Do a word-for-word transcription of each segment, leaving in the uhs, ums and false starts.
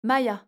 Maya.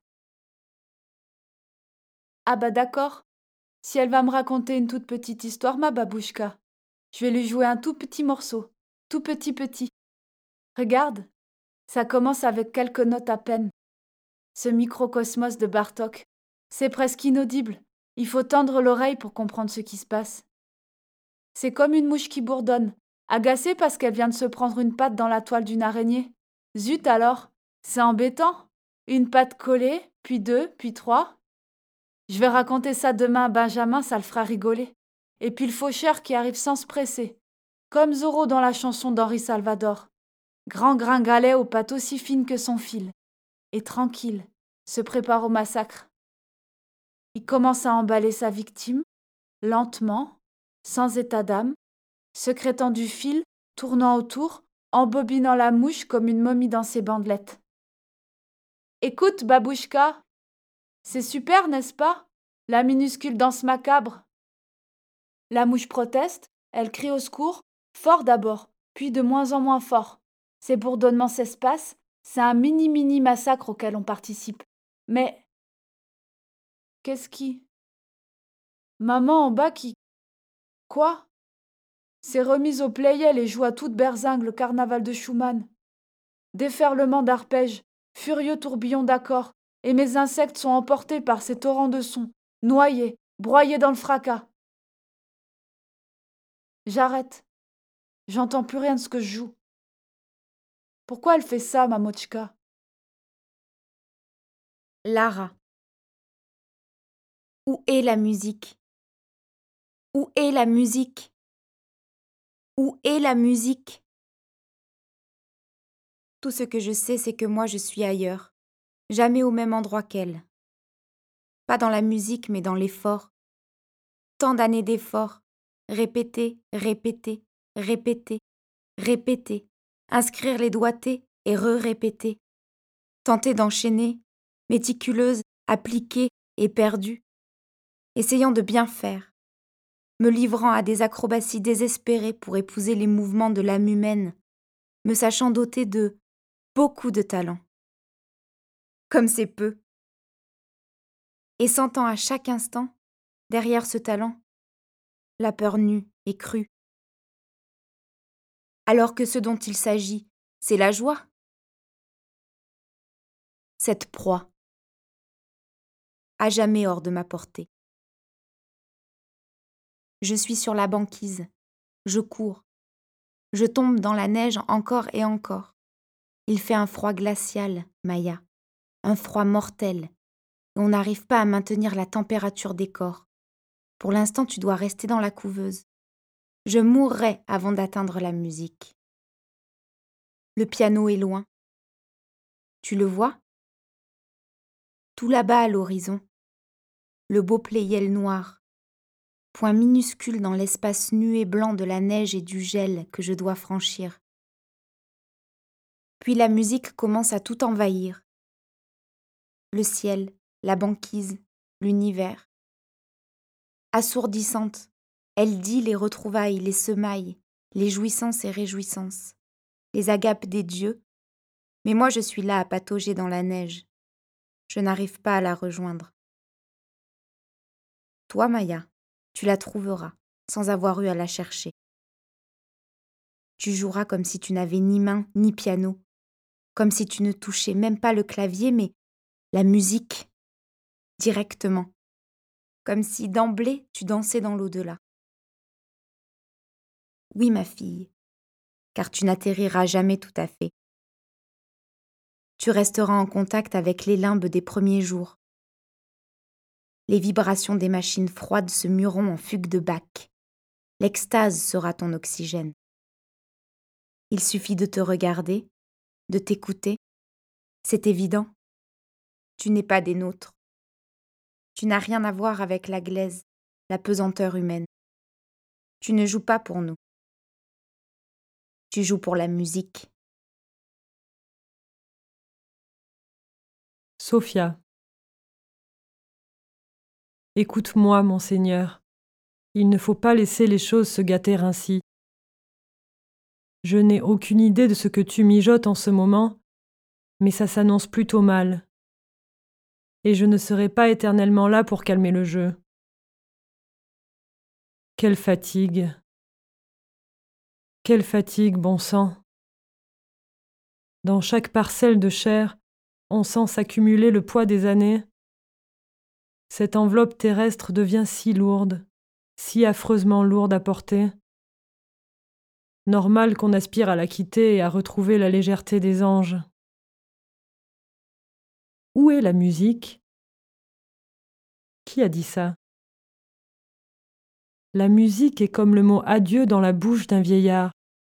Ah bah d'accord. Si elle va me raconter une toute petite histoire, ma babouchka, je vais lui jouer un tout petit morceau. Tout petit petit. Regarde, ça commence avec quelques notes à peine. Ce microcosmos de Bartok, c'est presque inaudible. Il faut tendre l'oreille pour comprendre ce qui se passe. C'est comme une mouche qui bourdonne, agacée parce qu'elle vient de se prendre une patte dans la toile d'une araignée. Zut alors, c'est embêtant. Une patte collée, puis deux, puis trois. Je vais raconter ça demain à Benjamin, ça le fera rigoler. Et puis le faucheur qui arrive sans se presser, comme Zorro dans la chanson d'Henri Salvador. Grand gringalet aux pattes aussi fines que son fil. Et tranquille, se prépare au massacre. Il commence à emballer sa victime, lentement, sans état d'âme, secrétant du fil, tournant autour, embobinant la mouche comme une momie dans ses bandelettes. Écoute, babouchka, c'est super, n'est-ce pas? La minuscule danse macabre. La mouche proteste, elle crie au secours, fort d'abord, puis de moins en moins fort. Ses bourdonnements s'espacent, c'est un mini-mini massacre auquel on participe. Mais qu'est-ce qui? Maman en bas qui... Quoi? S'est remise au playel et joue à toute berzingue le carnaval de Schumann. Déferlement d'arpèges, furieux tourbillon d'accords, et mes insectes sont emportés par ces torrents de sons, noyés, broyés dans le fracas. J'arrête. J'entends plus rien de ce que je joue. Pourquoi elle fait ça, ma Mochka? Lara. Où est la musique? Où est la musique? Où est la musique? Tout ce que je sais, c'est que moi je suis ailleurs, jamais au même endroit qu'elle. Pas dans la musique, mais dans l'effort. Tant d'années d'efforts, répéter, répéter, répéter, répéter, inscrire les doigtés et re-répéter. Tenter d'enchaîner, méticuleuse, appliquée et perdue, essayant de bien faire, me livrant à des acrobaties désespérées pour épouser les mouvements de l'âme humaine, me sachant dotée de beaucoup de talent. Comme c'est peu. Et sentant à chaque instant, derrière ce talent, la peur nue et crue. Alors que ce dont il s'agit, c'est la joie. Cette proie, à jamais hors de ma portée. Je suis sur la banquise, je cours, je tombe dans la neige encore et encore. Il fait un froid glacial, Maya, un froid mortel, et on n'arrive pas à maintenir la température des corps. Pour l'instant, tu dois rester dans la couveuse. Je mourrai avant d'atteindre la musique. Le piano est loin. Tu le vois? Tout là-bas à l'horizon. Le beau pléiel noir, point minuscule dans l'espace nu et blanc de la neige et du gel que je dois franchir. Puis la musique commence à tout envahir. Le ciel, la banquise, l'univers. Assourdissante, elle dit les retrouvailles, les semailles, les jouissances et réjouissances, les agapes des dieux, mais moi je suis là à patauger dans la neige. Je n'arrive pas à la rejoindre. Toi, Maya, tu la trouveras, sans avoir eu à la chercher. Tu joueras comme si tu n'avais ni main ni piano, comme si tu ne touchais même pas le clavier, mais la musique, directement, comme si d'emblée tu dansais dans l'au-delà. Oui, ma fille, car tu n'atterriras jamais tout à fait. Tu resteras en contact avec les limbes des premiers jours. Les vibrations des machines froides se mueront en fugue de Bach. L'extase sera ton oxygène. Il suffit de te regarder, de t'écouter. C'est évident. Tu n'es pas des nôtres. Tu n'as rien à voir avec la glaise, la pesanteur humaine. Tu ne joues pas pour nous. Tu joues pour la musique. Sophia. Écoute-moi, mon Seigneur. Il ne faut pas laisser les choses se gâter ainsi. Je n'ai aucune idée de ce que tu mijotes en ce moment, mais ça s'annonce plutôt mal. et je ne serai pas éternellement là pour calmer le jeu. Quelle fatigue! Quelle fatigue, bon sang! Dans chaque parcelle de chair, on sent s'accumuler le poids des années. Cette enveloppe terrestre devient si lourde, si affreusement lourde à porter. Normal qu'on aspire à la quitter et à retrouver la légèreté des anges. Où est la musique? Qui a dit ça? La musique est comme le mot adieu dans la bouche d'un vieillard.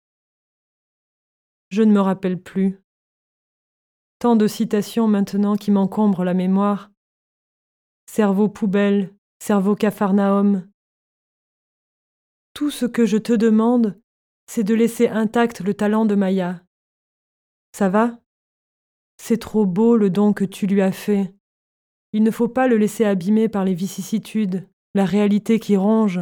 Je ne me rappelle plus. Tant de citations maintenant qui m'encombrent la mémoire. Cerveau poubelle, cerveau capharnaüm. Tout ce que je te demande, c'est de laisser intact le talent de Maya. Ça va? C'est trop beau le don que tu lui as fait. Il ne faut pas le laisser abîmer par les vicissitudes, la réalité qui ronge.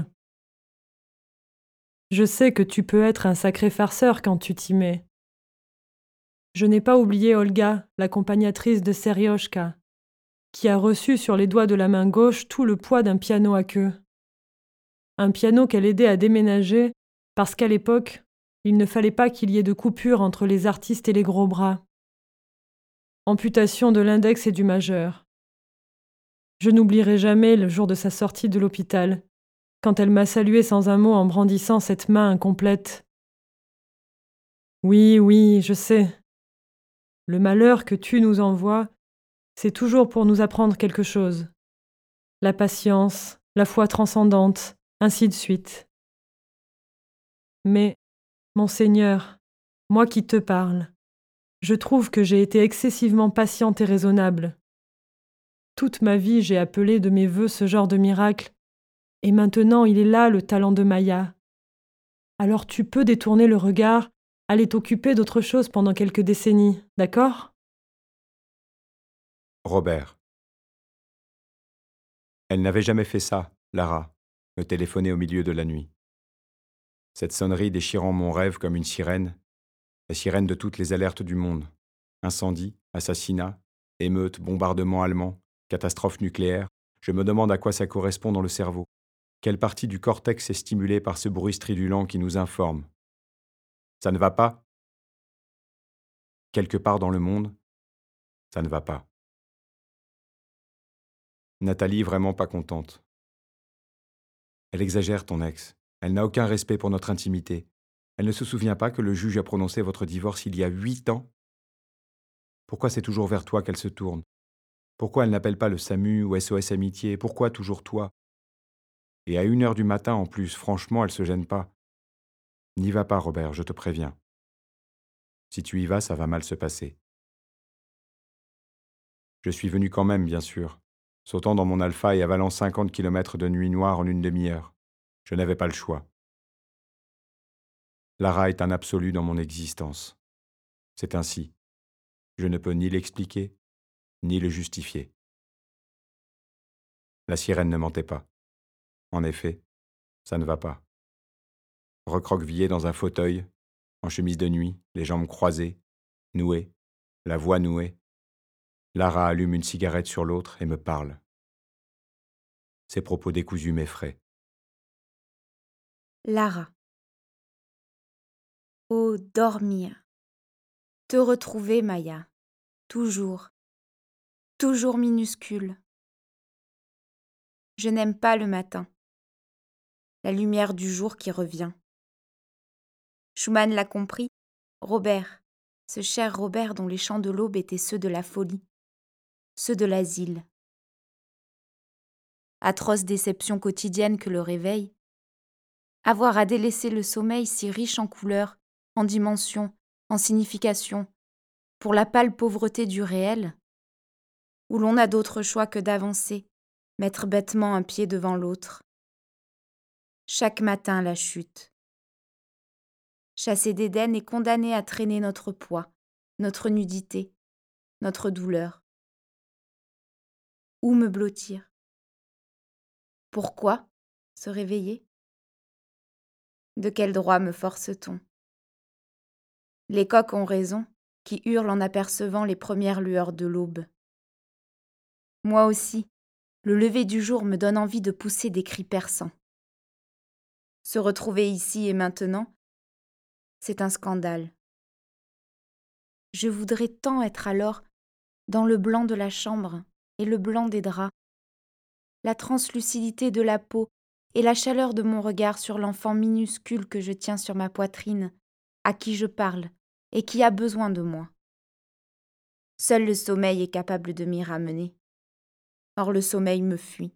Je sais que tu peux être un sacré farceur quand tu t'y mets. Je n'ai pas oublié Olga, l'accompagnatrice de Serioshka, qui a reçu sur les doigts de la main gauche tout le poids d'un piano à queue. Un piano qu'elle aidait à déménager parce qu'à l'époque, il ne fallait pas qu'il y ait de coupure entre les artistes et les gros bras. Amputation de l'index et du majeur. Je n'oublierai jamais le jour de sa sortie de l'hôpital, quand elle m'a salué sans un mot en brandissant cette main incomplète. Oui, oui, je sais. Le malheur que tu nous envoies, c'est toujours pour nous apprendre quelque chose. La patience, la foi transcendante, ainsi de suite. Mais, mon Seigneur, moi qui te parle, je trouve que j'ai été excessivement patiente et raisonnable. Toute ma vie, j'ai appelé de mes vœux ce genre de miracle, et maintenant il est là le talent de Maya. Alors tu peux détourner le regard, aller t'occuper d'autre chose pendant quelques décennies, d'accord? Robert. Elle n'avait jamais fait ça, Lara, me téléphoner au milieu de la nuit. Cette sonnerie déchirant mon rêve comme une sirène, la sirène de toutes les alertes du monde. Incendie, assassinat, émeute, bombardement allemand, catastrophe nucléaire, je me demande à quoi ça correspond dans le cerveau. Quelle partie du cortex est stimulée par ce bruit stridulent qui nous informe? Ça ne va pas? Quelque part dans le monde, ça ne va pas. Nathalie vraiment pas contente. Elle exagère, ton ex. Elle n'a aucun respect pour notre intimité. Elle ne se souvient pas que le juge a prononcé votre divorce il y a huit ans? Pourquoi c'est toujours vers toi qu'elle se tourne? Pourquoi elle n'appelle pas le SAMU ou S O S Amitié? Pourquoi toujours toi? Et à une heure du matin en plus, franchement, elle se gêne pas. N'y va pas, Robert, je te préviens. Si tu y vas, ça va mal se passer. Je suis venu quand même, bien sûr, sautant dans mon Alpha et avalant cinquante kilomètres de nuit noire en une demi-heure. Je n'avais pas le choix. Lara est un absolu dans mon existence. C'est ainsi. Je ne peux ni l'expliquer, ni le justifier. La sirène ne mentait pas. En effet, ça ne va pas. Recroquevillé dans un fauteuil, en chemise de nuit, les jambes croisées, nouées, la voix nouée, Lara allume une cigarette sur l'autre et me parle. Ses propos décousus m'effraient. Lara. Oh, dormir. Te retrouver, Maya. Toujours. Toujours minuscule. Je n'aime pas le matin. La lumière du jour qui revient. Schumann l'a compris. Robert, ce cher Robert dont les chants de l'aube étaient ceux de la folie, ceux de l'asile. Atroce déception quotidienne que le réveil. Avoir à délaisser le sommeil si riche en couleurs, en dimensions, en significations, pour la pâle pauvreté du réel, où l'on n'a d'autre choix que d'avancer, mettre bêtement un pied devant l'autre. Chaque matin la chute. Chassé d'Éden et condamné à traîner notre poids, notre nudité, notre douleur. Où me blottir? Pourquoi se réveiller? De quel droit me force-t-on? Les coqs ont raison, qui hurlent en apercevant les premières lueurs de l'aube. Moi aussi, le lever du jour me donne envie de pousser des cris perçants. Se retrouver ici et maintenant, c'est un scandale. Je voudrais tant être alors dans le blanc de la chambre et le blanc des draps, la translucidité de la peau et la chaleur de mon regard sur l'enfant minuscule que je tiens sur ma poitrine, à qui je parle et qui a besoin de moi. Seul le sommeil est capable de m'y ramener. Or le sommeil me fuit.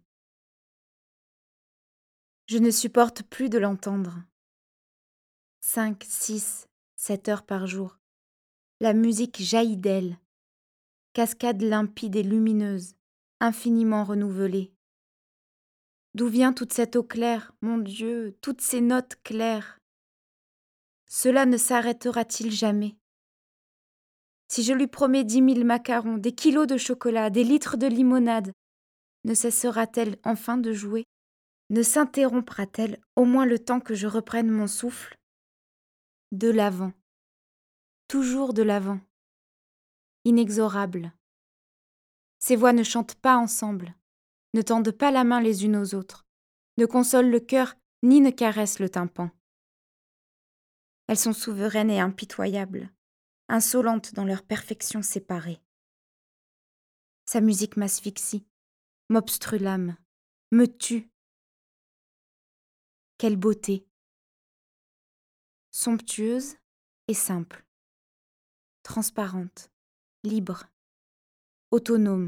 Je ne supporte plus de l'entendre. Cinq, six, sept heures par jour. La musique jaillit d'elle. Cascade limpide et lumineuse, infiniment renouvelée. D'où vient toute cette eau claire, mon Dieu, toutes ces notes claires? Cela ne s'arrêtera-t-il jamais? Si je lui promets dix mille macarons, des kilos de chocolat, des litres de limonade, ne cessera-t-elle enfin de jouer? Ne s'interrompra-t-elle au moins le temps que je reprenne mon souffle? De l'avant, toujours de l'avant, inexorable. Ces voix ne chantent pas ensemble, ne tendent pas la main les unes aux autres, ne consolent le cœur ni ne caressent le tympan. Elles sont souveraines et impitoyables, insolentes dans leur perfection séparée. Sa musique m'asphyxie, m'obstrue l'âme, me tue. Quelle beauté! Somptueuse et simple, transparente, libre, autonome.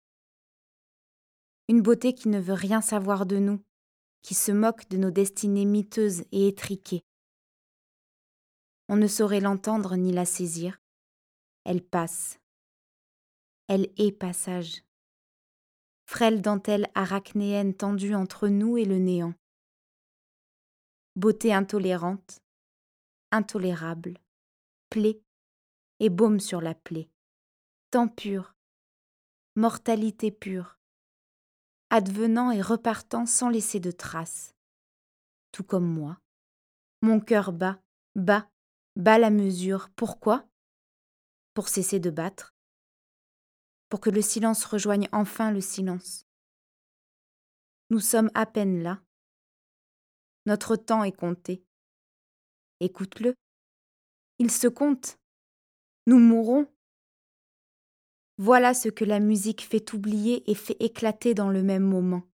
Une beauté qui ne veut rien savoir de nous, qui se moque de nos destinées miteuses et étriquées. On ne saurait l'entendre ni la saisir. Elle passe. Elle est passage. Frêle dentelle arachnéenne tendue entre nous et le néant. Beauté intolérante, intolérable, plaie et baume sur la plaie. Temps pur, mortalité pure, advenant et repartant sans laisser de traces. Tout comme moi, mon cœur bat, bat, bat la mesure. Pourquoi? Pour cesser de battre, pour que le silence rejoigne enfin le silence. Nous sommes à peine là. Notre temps est compté. Écoute-le. Il se compte. Nous mourrons. Voilà ce que la musique fait oublier et fait éclater dans le même moment.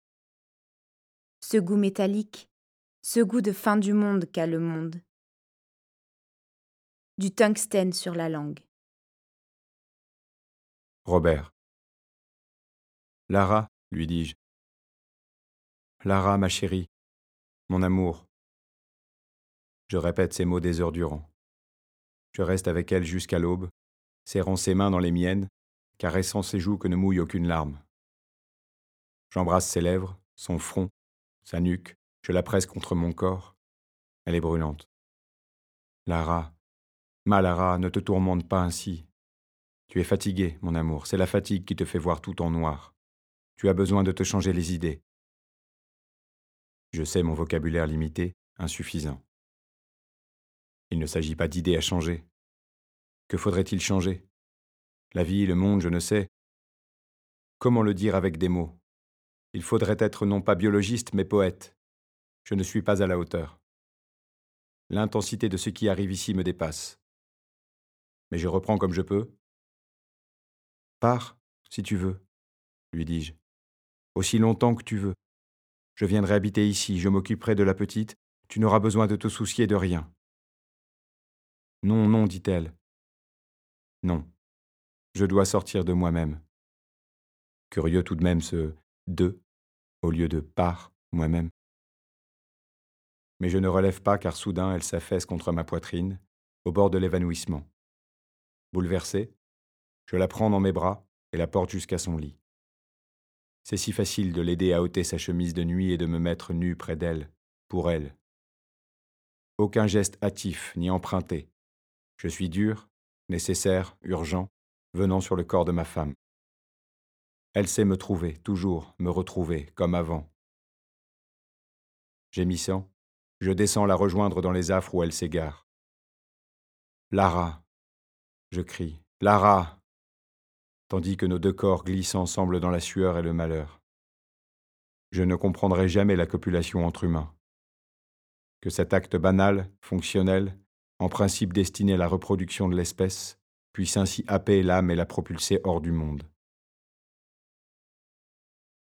Ce goût métallique, ce goût de fin du monde qu'a le monde. Du tungstène sur la langue. Robert. Lara, lui dis-je. Lara, ma chérie, mon amour. Je répète ces mots des heures durant. Je reste avec elle jusqu'à l'aube, serrant ses mains dans les miennes, caressant ses joues que ne mouille aucune larme. J'embrasse ses lèvres, son front, sa nuque, je la presse contre mon corps. Elle est brûlante. Lara, ma Lara, ne te tourmente pas ainsi. Tu es fatiguée, mon amour, c'est la fatigue qui te fait voir tout en noir. Tu as besoin de te changer les idées. Je sais mon vocabulaire limité, insuffisant. Il ne s'agit pas d'idées à changer. Que faudrait-il changer? La vie, le monde, je ne sais. Comment le dire avec des mots? Il faudrait être non pas biologiste, mais poète. Je ne suis pas à la hauteur. L'intensité de ce qui arrive ici me dépasse. Mais je reprends comme je peux. Pars, si tu veux, lui dis-je. Aussi longtemps que tu veux. Je viendrai habiter ici, je m'occuperai de la petite, tu n'auras besoin de te soucier de rien. Non, non, dit-elle. Non, je dois sortir de moi-même. Curieux tout de même ce « de » au lieu de « par moi-même. Mais je ne relève pas car soudain elle s'affaisse contre ma poitrine, au bord de l'évanouissement. Bouleversé, je la prends dans mes bras et la porte jusqu'à son lit. C'est si facile de l'aider à ôter sa chemise de nuit et de me mettre nu près d'elle, pour elle. Aucun geste hâtif ni emprunté. Je suis dur, nécessaire, urgent, venant sur le corps de ma femme. Elle sait me trouver, toujours, me retrouver, comme avant. Gémissant, je descends la rejoindre dans les affres où elle s'égare. Lara, je crie, Lara. tandis que nos deux corps glissent ensemble dans la sueur et le malheur. Je ne comprendrai jamais la copulation entre humains. Que cet acte banal, fonctionnel, en principe destiné à la reproduction de l'espèce, puisse ainsi happer l'âme et la propulser hors du monde.